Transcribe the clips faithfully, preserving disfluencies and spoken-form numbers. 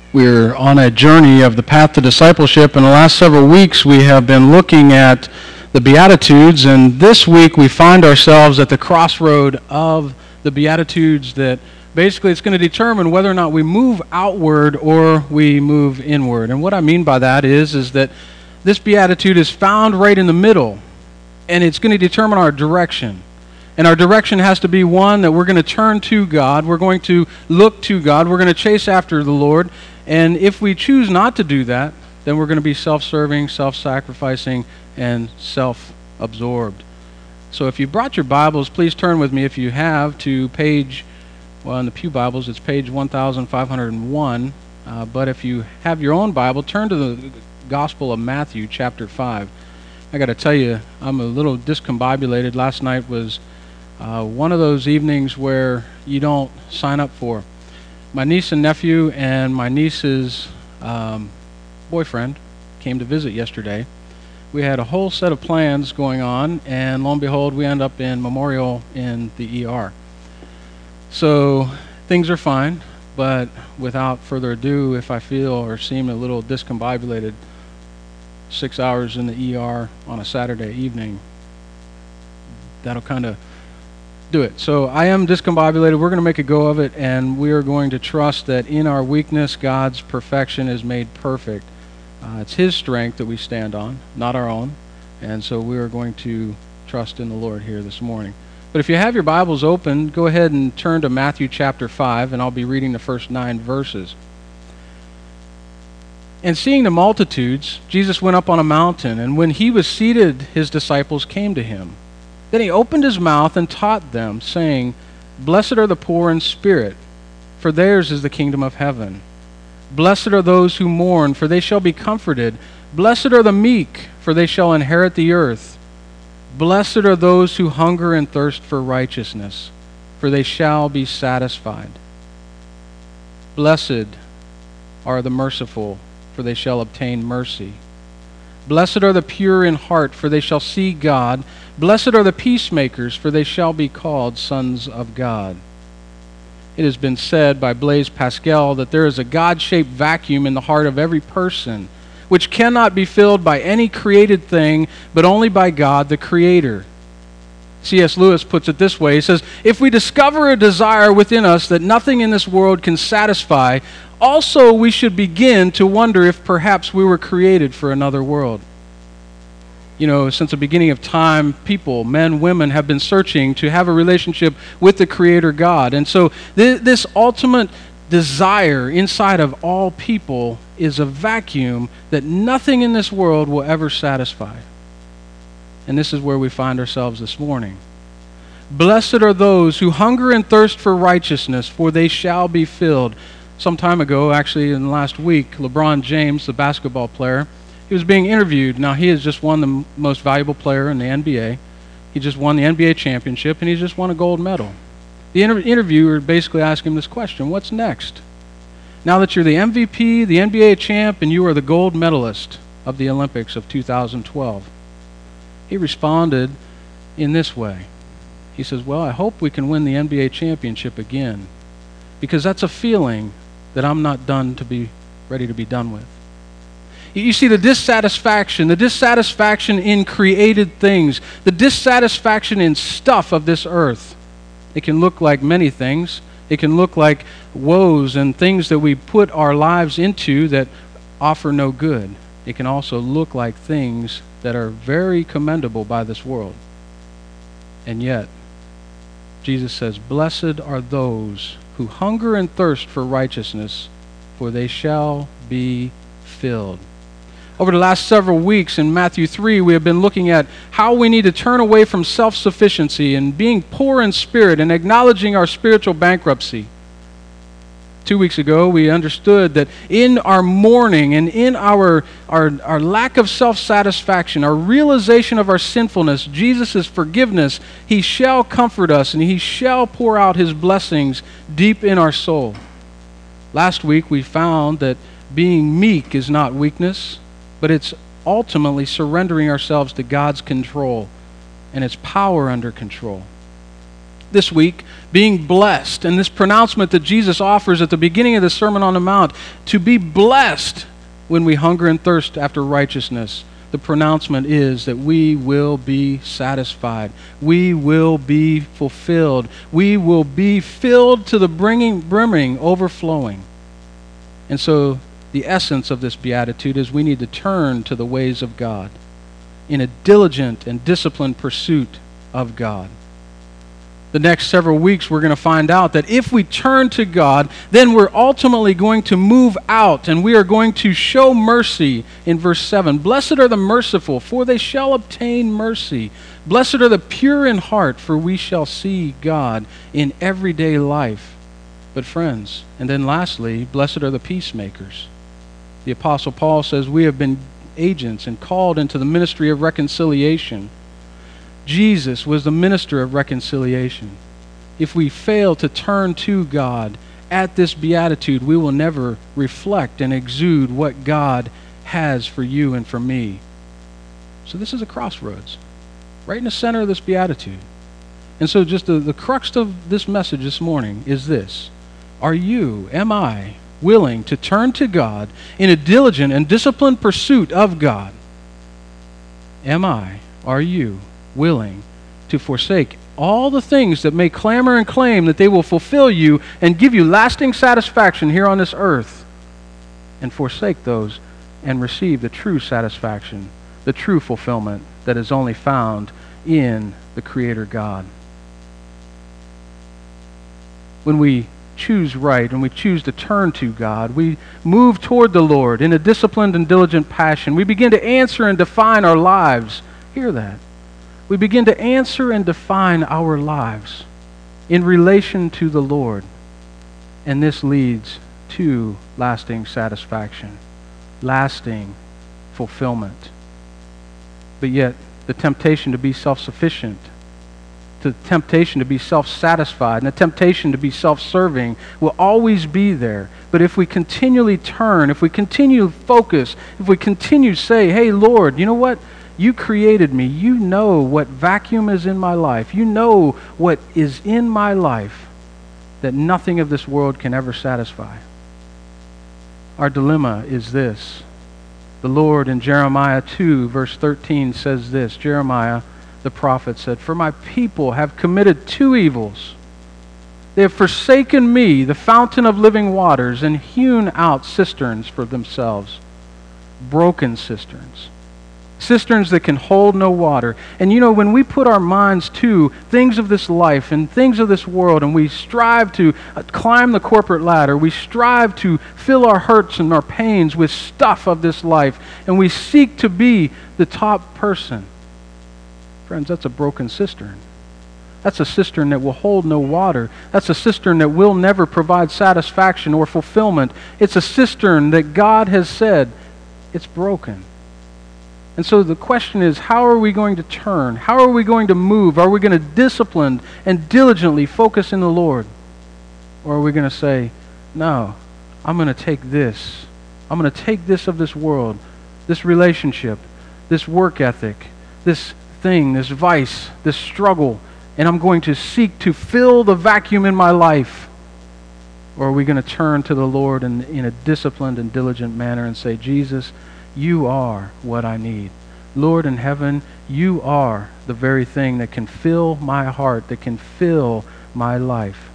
We're on a journey of the path to discipleship. In the last several weeks, we have been looking at the Beatitudes, and this week we find ourselves at the crossroad of the Beatitudes that basically it's going to determine whether or not we move outward or we move inward. And what I mean by that is, is that this Beatitude is found right in the middle, and it's going to determine our direction. And our direction has to be one that we're going to turn to God, we're going to look to God, we're going to chase after the Lord. And if we choose not to do that, then we're going to be self-serving, self-sacrificing, and self-absorbed. So if you brought your Bibles, please turn with me, if you have, to page, well, in the Pew Bibles, it's page one thousand five hundred one. Uh, but if you have your own Bible, turn to the Gospel of Matthew, chapter five. I got to tell you, I'm a little discombobulated. Last night was uh, one of those evenings where you don't sign up for. My niece and nephew and my niece's um, boyfriend came to visit yesterday. We had a whole set of plans going on, and lo and behold, we end up in Memorial in the E R. So things are fine, but without further ado, if I feel or seem a little discombobulated, six hours in the E R on a Saturday evening, that'll kind of do it. So I am discombobulated. We're going to make a go of it, and we are going to trust that in our weakness, God's perfection is made perfect. Uh, it's His strength that we stand on, not our own. And so we are going to trust in the Lord here this morning. But if you have your Bibles open, go ahead and turn to Matthew chapter five, and I'll be reading the first nine verses. And seeing the multitudes, Jesus went up on a mountain, and when he was seated, his disciples came to him. Then he opened his mouth and taught them, saying, "Blessed are the poor in spirit, for theirs is the kingdom of heaven. Blessed are those who mourn, for they shall be comforted. Blessed are the meek, for they shall inherit the earth. Blessed are those who hunger and thirst for righteousness, for they shall be satisfied. Blessed are the merciful, for they shall obtain mercy. Blessed are the pure in heart, for they shall see God. Blessed are the peacemakers, for they shall be called sons of God." It has been said by Blaise Pascal that there is a God-shaped vacuum in the heart of every person, which cannot be filled by any created thing, but only by God, the Creator. C S Lewis puts it this way. He says, "If we discover a desire within us that nothing in this world can satisfy, also we should begin to wonder if perhaps we were created for another world." You know, since the beginning of time, people, men, women, have been searching to have a relationship with the Creator God. And so th- this ultimate desire inside of all people is a vacuum that nothing in this world will ever satisfy. And this is where we find ourselves this morning. Blessed are those who hunger and thirst for righteousness, for they shall be filled. Some time ago, actually in the last week, LeBron James, the basketball player, he was being interviewed. Now, he has just won the m- most valuable player in the N B A. He just won the N B A championship, and he's just won a gold medal. The inter- interviewer basically asked him this question: what's next? Now that you're the M V P, the N B A champ, and you are the gold medalist of the Olympics of two thousand twelve. He responded in this way. He says, "Well, I hope we can win the N B A championship again, because that's a feeling that I'm not done to be ready to be done with." You see, the dissatisfaction, the dissatisfaction in created things, the dissatisfaction in stuff of this earth. It can look like many things. It can look like woes and things that we put our lives into that offer no good. It can also look like things that are very commendable by this world. And yet, Jesus says, "Blessed are those who hunger and thirst for righteousness, for they shall be filled." Over the last several weeks in Matthew three, we have been looking at how we need to turn away from self-sufficiency and being poor in spirit and acknowledging our spiritual bankruptcy. Two weeks ago, we understood that in our mourning and in our, our, our lack of self-satisfaction, our realization of our sinfulness, Jesus' forgiveness, He shall comfort us and He shall pour out His blessings deep in our soul. Last week, we found that being meek is not weakness, but it's ultimately surrendering ourselves to God's control and its power under control. this week, being blessed, and this pronouncement that Jesus offers at the beginning of the Sermon on the Mount, to be blessed when we hunger and thirst after righteousness. The pronouncement is that we will be satisfied. We will be fulfilled. We will be filled to the bringing, brimming, overflowing. And so the essence of this beatitude is we need to turn to the ways of God in a diligent and disciplined pursuit of God. The next several weeks we're going to find out that if we turn to God, then we're ultimately going to move out and we are going to show mercy in verse seven. Blessed are the merciful, for they shall obtain mercy. Blessed are the pure in heart, for we shall see God in everyday life. But friends, and then lastly, blessed are the peacemakers. The Apostle Paul says we have been agents and called into the ministry of reconciliation. Jesus was the minister of reconciliation. If we fail to turn to God at this beatitude, we will never reflect and exude what God has for you and for me. So this is a crossroads, right in the center of this beatitude. And so just the, the crux of this message this morning is this. Are you, am I, willing to turn to God in a diligent and disciplined pursuit of God? Am I, are you, willing to forsake all the things that may clamor and claim that they will fulfill you and give you lasting satisfaction here on this earth, and forsake those and receive the true satisfaction, the true fulfillment that is only found in the Creator God? When we choose right and we choose to turn to God, we move toward the Lord in a disciplined and diligent passion. We begin to answer and define our lives. Hear that. We begin to answer and define our lives in relation to the Lord. And this leads to lasting satisfaction, lasting fulfillment. But yet, the temptation to be self-sufficient, the temptation to be self-satisfied, and the temptation to be self-serving will always be there. But if we continually turn, if we continue to focus, if we continue to say, hey, Lord, you know what? You created me. You know what vacuum is in my life. You know what is in my life that nothing of this world can ever satisfy. Our dilemma is this. The Lord in Jeremiah two, verse thirteen says this. Jeremiah, the prophet, said, "For my people have committed two evils. They have forsaken me, the fountain of living waters, and hewn out cisterns for themselves, broken cisterns. Cisterns that can hold no water." And you know, when we put our minds to things of this life and things of this world, and we strive to climb the corporate ladder, we strive to fill our hurts and our pains with stuff of this life, and we seek to be the top person, friends, that's a broken cistern. That's a cistern that will hold no water. That's a cistern that will never provide satisfaction or fulfillment. It's a cistern that God has said, it's broken. And so the question is, how are we going to turn? How are we going to move? Are we going to discipline and diligently focus in the Lord? Or are we going to say, no, I'm going to take this. I'm going to take this of this world, this relationship, this work ethic, this thing, this vice, this struggle, and I'm going to seek to fill the vacuum in my life? Or are we going to turn to the Lord in, in a disciplined and diligent manner and say, Jesus, you are what I need. Lord in heaven, you are the very thing that can fill my heart, that can fill my life.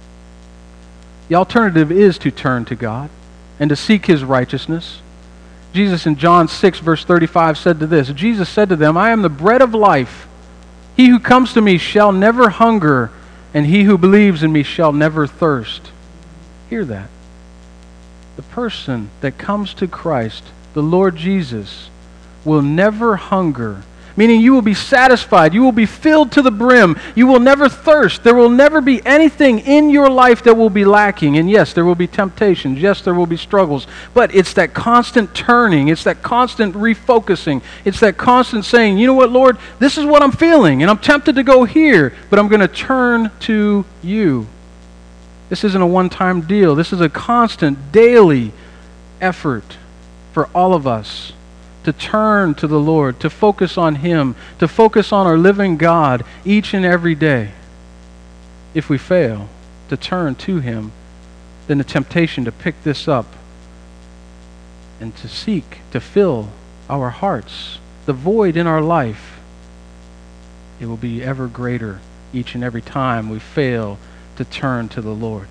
The alternative is to turn to God and to seek His righteousness. Jesus in John six, verse thirty-five said to this, Jesus said to them, "I am the bread of life. He who comes to me shall never hunger, and he who believes in me shall never thirst." Hear that. The person that comes to Christ, the Lord Jesus, will never hunger, meaning you will be satisfied. You will be filled to the brim. You will never thirst. There will never be anything in your life that will be lacking. And yes, there will be temptations. Yes, there will be struggles. But it's that constant turning. It's that constant refocusing. It's that constant saying, you know what, Lord, this is what I'm feeling, and I'm tempted to go here, but I'm going to turn to you. This isn't a one-time deal. This is a constant, daily effort for all of us to turn to the Lord, to focus on Him, to focus on our living God each and every day. if we fail to turn to him, then the temptation to pick this up and to seek to fill our hearts, the void in our life, it will be ever greater each and every time we fail to turn to the Lord.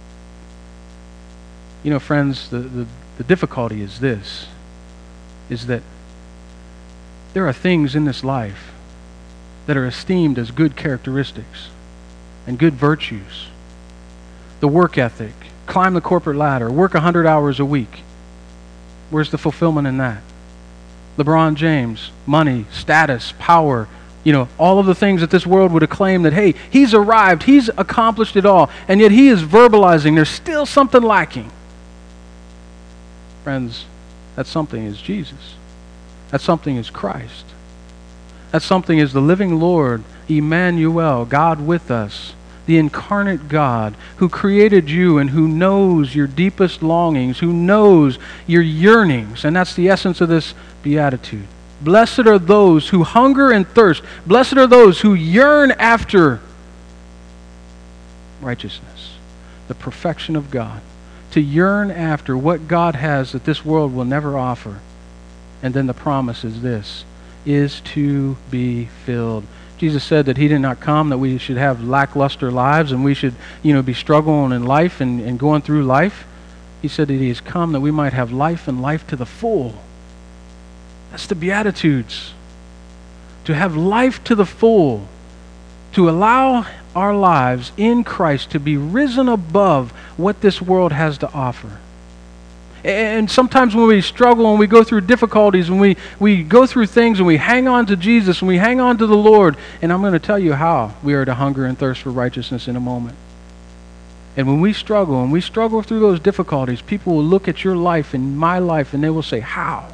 You know, friends, the, the, the difficulty is this, is that there are things in this life that are esteemed as good characteristics and good virtues. The work ethic, climb the corporate ladder, work one hundred hours a week. Where's the fulfillment in that? LeBron James, money, status, power, you know, all of the things that this world would acclaim that, hey, he's arrived, he's accomplished it all, and yet he is verbalizing there's still something lacking. Friends, that something is Jesus. That something is Christ. That something is the living Lord, Emmanuel, God with us, the incarnate God who created you and who knows your deepest longings, who knows your yearnings. And that's the essence of this beatitude. Blessed are those who hunger and thirst. Blessed are those who yearn after righteousness, the perfection of God. To yearn after what God has that this world will never offer. And then the promise is this, is to be filled. Jesus said that he did not come that we should have lackluster lives and we should, you know, be struggling in life and, and going through life. He said that he has come that we might have life and life to the full. That's the Beatitudes. To have life to the full. To allow our lives in Christ to be risen above what this world has to offer. And sometimes when we struggle and we go through difficulties and we, we go through things and we hang on to Jesus and we hang on to the Lord, and I'm going to tell you how we are to hunger and thirst for righteousness in a moment. And when we struggle and we struggle through those difficulties, people will look at your life and my life and they will say, how?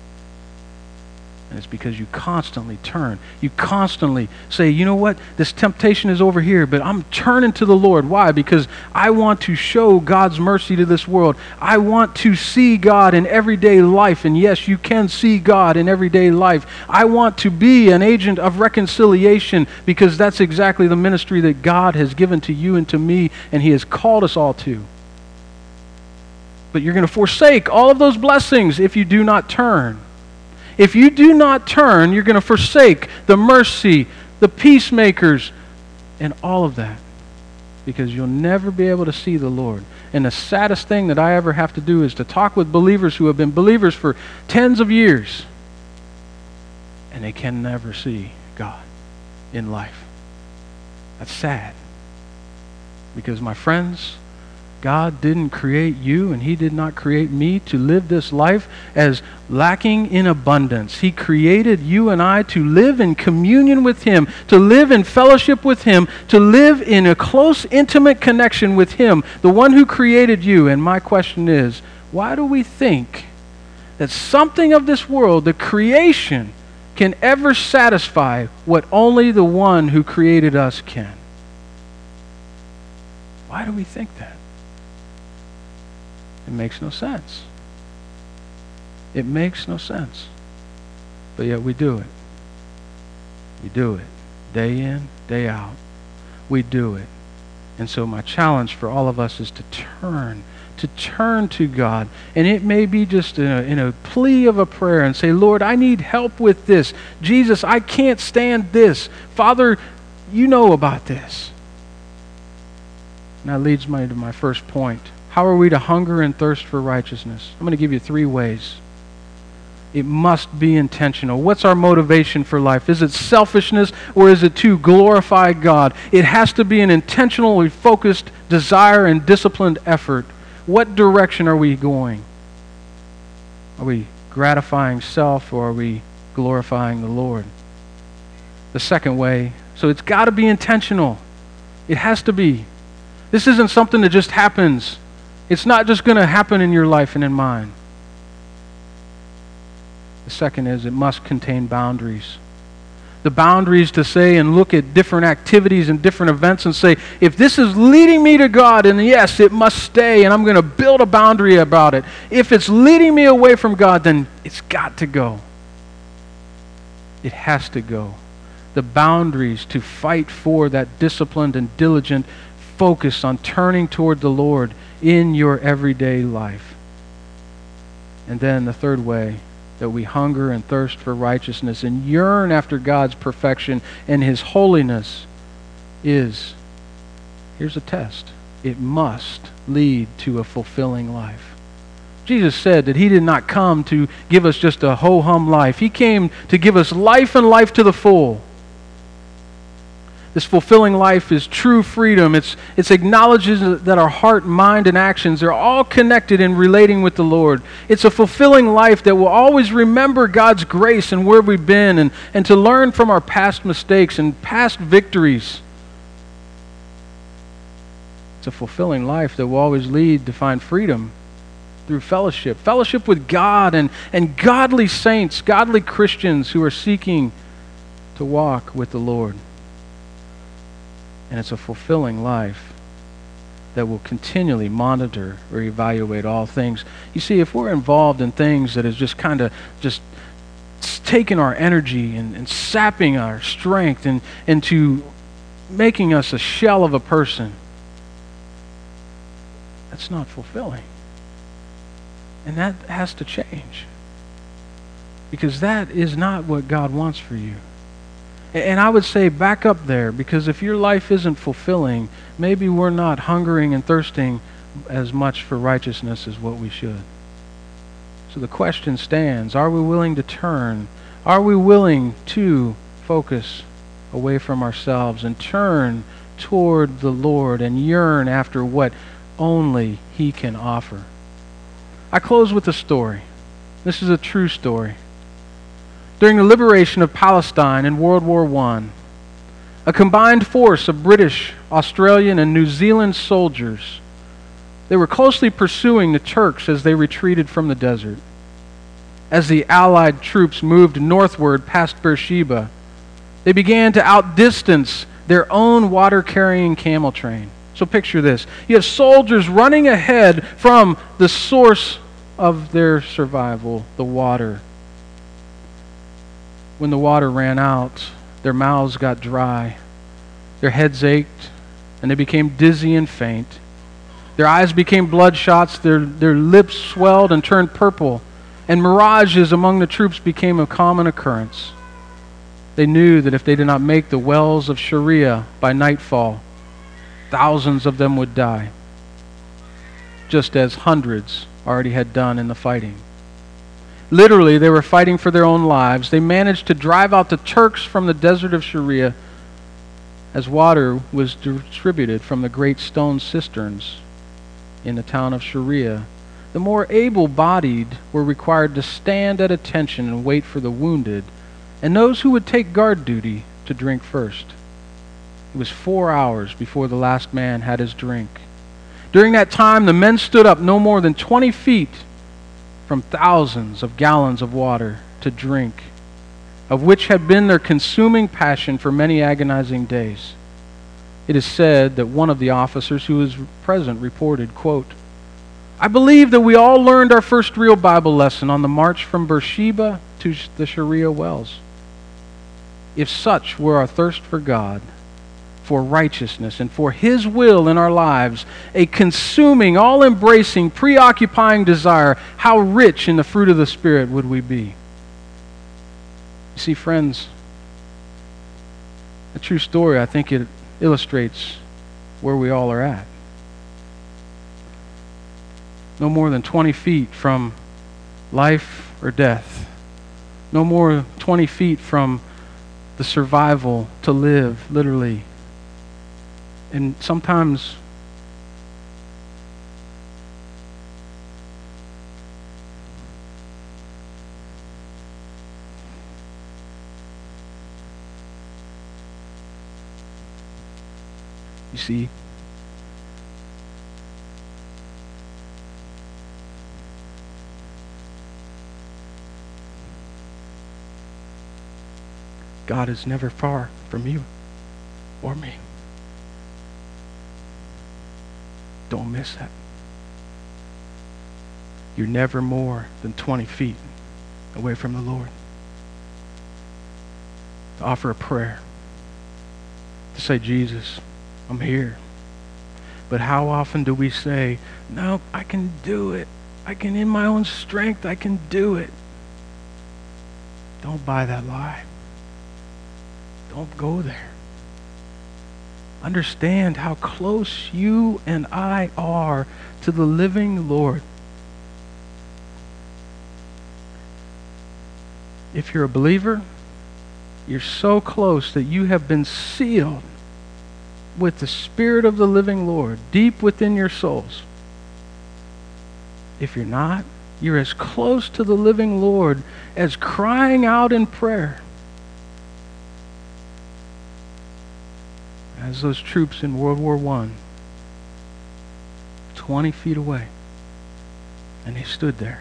And it's because you constantly turn. You constantly say, you know what? This temptation is over here, but I'm turning to the Lord. Why? Because I want to show God's mercy to this world. I want to see God in everyday life. And yes, you can see God in everyday life. I want to be an agent of reconciliation because that's exactly the ministry that God has given to you and to me, and he has called us all to. But you're going to forsake all of those blessings if you do not turn. If you do not turn, you're going to forsake the mercy, the peacemakers, and all of that. Because you'll never be able to see the Lord. And the saddest thing that I ever have to do is to talk with believers who have been believers for tens of years. And they can never see God in life. That's sad. Because my friends, God didn't create you and he did not create me to live this life as lacking in abundance. He created you and I to live in communion with him, to live in fellowship with him, to live in a close, intimate connection with him, the one who created you. And my question is, why do we think that something of this world, the creation, can ever satisfy what only the one who created us can? Why do we think that? It makes no sense. It makes no sense. But yet we do it. We do it. Day in, day out. We do it. And so my challenge for all of us is to turn. To turn to God. And it may be just in a, in a plea of a prayer and say, Lord, I need help with this. Jesus, I can't stand this. Father, you know about this. And that leads me to my first point. How are we to hunger and thirst for righteousness? I'm going to give you three ways. It must be intentional. What's our motivation for life? Is it selfishness or is it to glorify God? It has to be an intentionally focused desire and disciplined effort. What direction are we going? Are we gratifying self or are we glorifying the Lord? The second way, so it's got to be intentional. It has to be. This isn't something that just happens. It's not just going to happen in your life and in mine. The second is it must contain boundaries. The boundaries to say and look at different activities and different events and say, if this is leading me to God, and yes, it must stay, and I'm going to build a boundary about it. If it's leading me away from God, then it's got to go. It has to go. the boundaries to fight for that disciplined and diligent focus on turning toward the Lord in your everyday life. And then the third way that we hunger and thirst for righteousness and yearn after God's perfection and His holiness is, here's a test, it must lead to a fulfilling life. Jesus said that He did not come to give us just a ho-hum life. He came to give us life and life to the full. This fulfilling life is true freedom. It's, it's acknowledges that our heart, mind, and actions are all connected in relating with the Lord. It's a fulfilling life that will always remember God's grace and where we've been, and, and to learn from our past mistakes and past victories. It's a fulfilling life that will always lead to find freedom through fellowship. Fellowship with God and, and godly saints, godly Christians who are seeking to walk with the Lord. And it's a fulfilling life that will continually monitor or evaluate all things. You see, if we're involved in things that is just kind of just taking our energy and, and sapping our strength and into making us a shell of a person, that's not fulfilling. And that has to change. Because that is not what God wants for you. And I would say back up there, because if your life isn't fulfilling, maybe we're not hungering and thirsting as much for righteousness as what we should. So the question stands, are we willing to turn? Are we willing to focus away from ourselves and turn toward the Lord and yearn after what only He can offer? I close with a story. This is a true story. During the liberation of Palestine in World War One, a combined force of British, Australian, and New Zealand soldiers, they were closely pursuing the Turks as they retreated from the desert. As the Allied troops moved northward past Beersheba, they began to outdistance their own water-carrying camel train. So picture this. You have soldiers running ahead from the source of their survival, the water. When the water ran out, their mouths got dry, their heads ached, and they became dizzy and faint. Their eyes became bloodshot, their, their lips swelled and turned purple, and mirages among the troops became a common occurrence. They knew that if they did not make the wells of Sharia by nightfall, thousands of them would die, just as hundreds already had done in the fighting. Literally, they were fighting for their own lives. They managed to drive out the Turks from the desert of Sharia as water was distributed from the great stone cisterns in the town of Sharia. The more able-bodied were required to stand at attention and wait for the wounded, and those who would take guard duty to drink first. It was four hours before the last man had his drink. During that time, the men stood up no more than twenty feet from thousands of gallons of water to drink, of which had been their consuming passion for many agonizing days. It is said that one of the officers who was present reported, quote, "I believe that we all learned our first real Bible lesson on the march from Beersheba to the Sharia wells. If such were our thirst for God, for righteousness, and for His will in our lives, a consuming, all-embracing, preoccupying desire, how rich in the fruit of the Spirit would we be?" You see, friends, a true story, I think it illustrates where we all are at. No more than twenty feet from life or death. No more than twenty feet from the survival to live, literally. And sometimes you see, God is never far from you or me. Don't miss that. You're never more than twenty feet away from the Lord. To offer a prayer. to say, Jesus, I'm here. But how often do we say, no, I can do it. I can, in my own strength, I can do it. Don't buy that lie. Don't go there. Understand how close you and I are to the living Lord. If you're a believer, you're so close that you have been sealed with the Spirit of the living Lord deep within your souls. If you're not, you're as close to the living Lord as crying out in prayer as those troops in World War One, twenty feet away, and they stood there.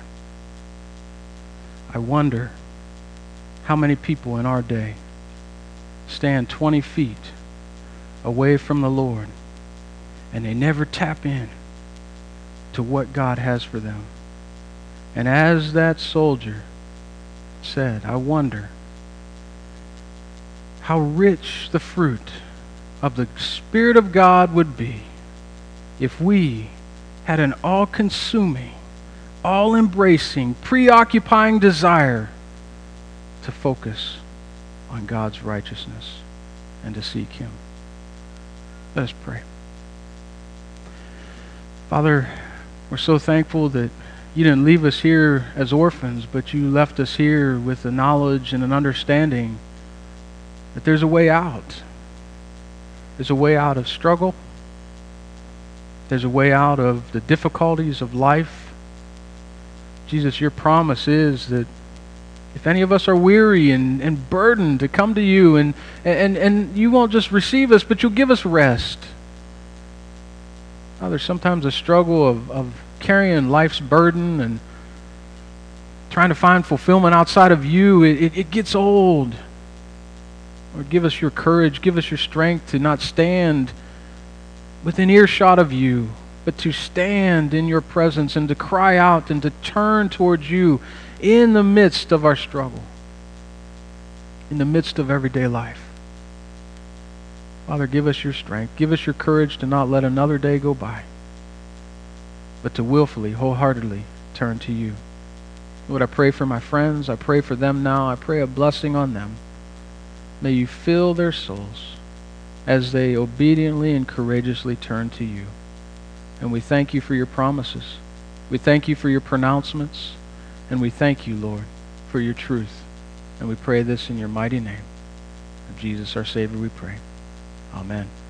I wonder how many people in our day stand twenty feet away from the Lord and they never tap in to what God has for them. And as that soldier said, I wonder how rich the fruit of the Spirit of God would be if we had an all-consuming, all-embracing, preoccupying desire to focus on God's righteousness and to seek Him. Let us pray. Father, we're so thankful that you didn't leave us here as orphans, but you left us here with the knowledge and an understanding that there's a way out. There's a way out of struggle. There's a way out of the difficulties of life. Jesus, your promise is that if any of us are weary and, and burdened, to come to you, and, and, and you won't just receive us, but you'll give us rest. Now, there's sometimes a struggle of, of carrying life's burden and trying to find fulfillment outside of you. It, it, it gets old. Lord, give us your courage, give us your strength to not stand within earshot of you, but to stand in your presence and to cry out and to turn towards you in the midst of our struggle, in the midst of everyday life. Father, give us your strength. Give us your courage to not let another day go by, but to willfully, wholeheartedly turn to you. Lord, I pray for my friends. I pray for them now. I pray a blessing on them. May you fill their souls as they obediently and courageously turn to you. And we thank you for your promises. We thank you for your pronouncements. And we thank you, Lord, for your truth. And we pray this in your mighty name. Of Jesus, our Savior, we pray. Amen.